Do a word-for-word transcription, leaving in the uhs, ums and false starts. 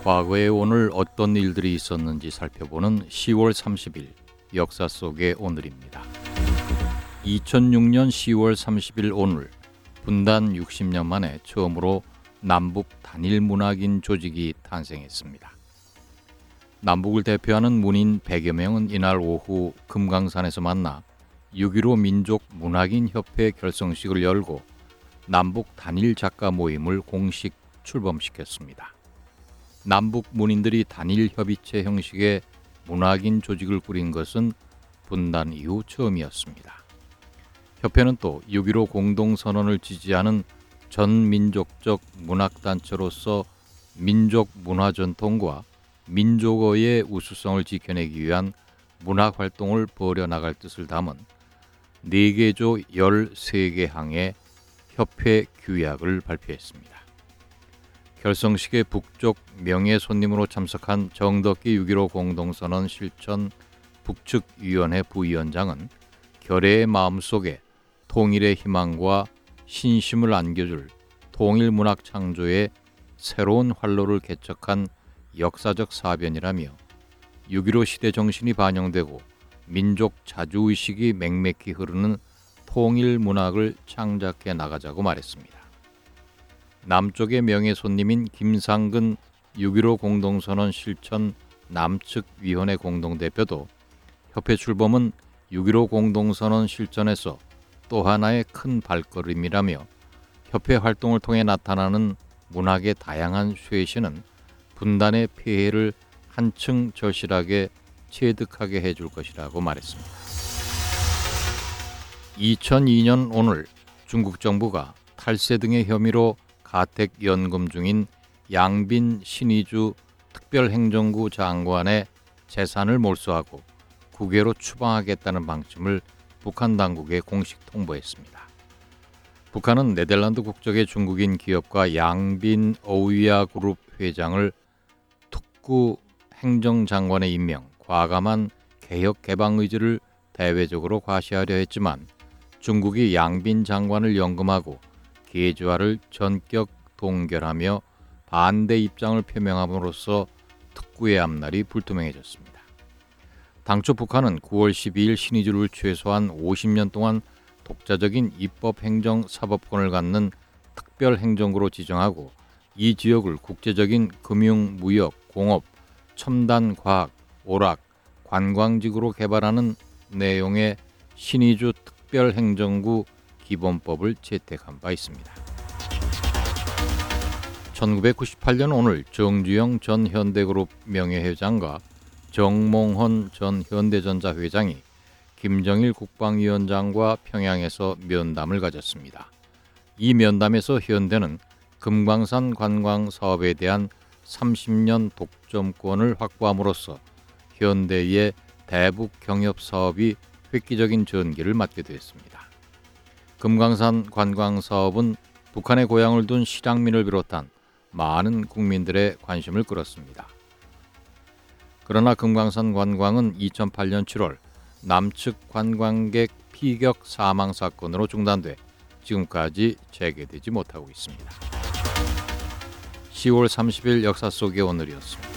과거에 오늘 어떤 일들이 있었는지 살펴보는 시월 삼십일 역사 속의 오늘입니다. 이천육 년 시월 삼십일 오늘 분단 육십 년 만에 처음으로 남북 단일 문학인 조직이 탄생했습니다. 남북을 대표하는 문인 백여 명은 이날 오후 금강산에서 만나 육점일오 민족 문학인 협회 결성식을 열고 남북 단일 작가 모임을 공식 출범시켰습니다. 남북 문인들이 단일 협의체 형식의 문학인 조직을 꾸린 것은 분단 이후 처음이었습니다. 협회는 또 육점일오 공동선언을 지지하는 전민족적 문학단체로서 민족 문화 전통과 민족어의 우수성을 지켜내기 위한 문학활동을 벌여나갈 뜻을 담은 네 개조 열세 개 항의 협회 규약을 발표했습니다. 결성식의 북쪽 명예 손님으로 참석한 정덕기 육점일오 공동선언 실천 북측위원회 부위원장은 결의의 마음속에 통일의 희망과 신심을 안겨줄 통일문학 창조의 새로운 활로를 개척한 역사적 사변이라며 육점일오 시대 정신이 반영되고 민족 자주의식이 맹맥히 흐르는 통일문학을 창작해 나가자고 말했습니다. 남쪽의 명예 손님인 김상근 육점일오 공동선언 실천 남측위원회 공동대표도 협회 출범은 육점일오 공동선언 실천에서 또 하나의 큰 발걸음이라며 협회 활동을 통해 나타나는 문학의 다양한 쇄신은 분단의 폐해를 한층 절실하게 체득하게 해줄 것이라고 말했습니다. 이천이 년 오늘 중국 정부가 탈세 등의 혐의로 가택연금 중인 양빈 신의주 특별행정구 장관의 재산을 몰수하고 국외로 추방하겠다는 방침을 북한 당국에 공식 통보했습니다. 북한은 네덜란드 국적의 중국인 기업가 양빈 어우야 그룹 회장을 특구 행정장관에 임명, 과감한 개혁 개방 의지를 대외적으로 과시하려 했지만 중국이 양빈 장관을 연금하고 계좌를 전격 동결하며 반대 입장을 표명함으로써 특구의 앞날이 불투명해졌습니다. 당초 북한은 구월 십이일 신의주를 최소한 오십 년 동안 독자적인 입법 행정 사법권을 갖는 특별행정구로 지정하고 이 지역을 국제적인 금융, 무역, 공업, 첨단 과학, 오락, 관광지구로 개발하는 내용의 신의주 특별행정구 기본법을 채택한 바 있습니다. 천구백구십팔 년 오늘 정주영 전 현대그룹 명예회장과 정몽헌 전 현대전자 회장이 김정일 국방위원장과 평양에서 면담을 가졌습니다. 이 면담에서 현대는 금강산 관광 사업에 대한 삼십 년 독점권을 확보함으로써 현대의 대북 경협 사업이 획기적인 전개를 맞게 되었습니다. 금강산 관광 사업은 북한의 고향을 둔 실향민을 비롯한 많은 국민들의 관심을 끌었습니다. 그러나 금강산 관광은 이천팔 년 칠월 남측 관광객 피격 사망 사건으로 중단돼 지금까지 재개되지 못하고 있습니다. 시월 삼십일 역사 속의 오늘이었습니다.